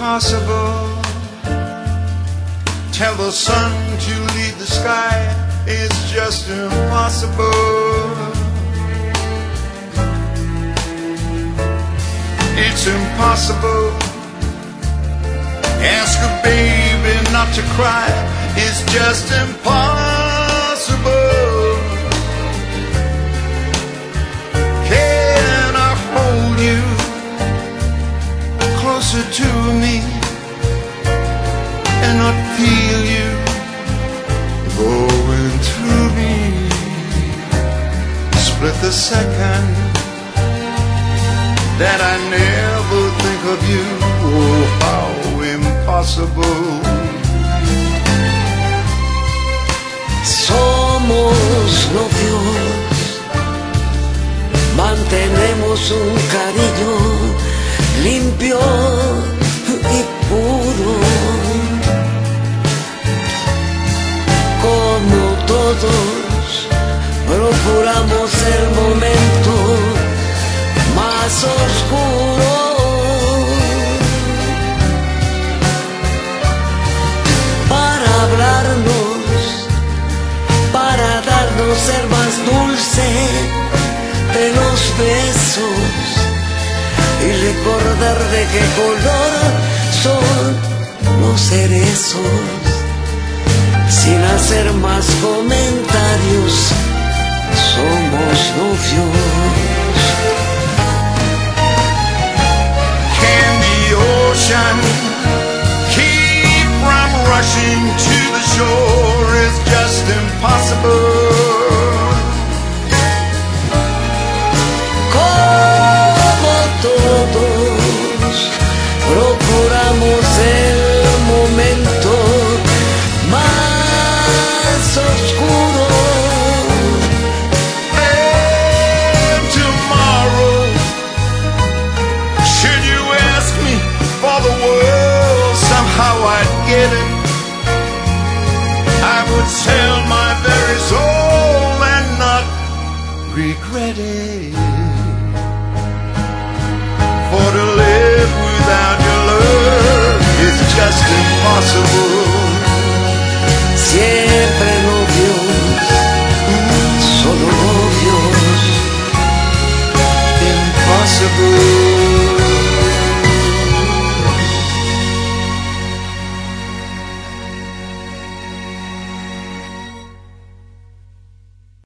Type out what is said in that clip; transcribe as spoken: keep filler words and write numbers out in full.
impossible. Tell the sun to leave the sky, it's just impossible. It's impossible. Ask a baby not to cry, it's just impossible. Can I hold you closer to me and not feel you going through me? Split the second that I never think of you. Oh, how impossible. Somos novios, mantenemos un cariño limpio y puro. Como todos, procuramos el momento más oscuro para hablarnos, para darnos el más dulce de los besos y recordar de qué color son los cerezos. Sin hacer más comentarios, somos novios. Can the ocean keep from rushing to the shore? It's just impossible. Como todos, procuramos el momento más oscuro. And tomorrow, should you ask me for the world, somehow I'd get it. I would sell my very soul and not regret it. For to live without your love is just impossible.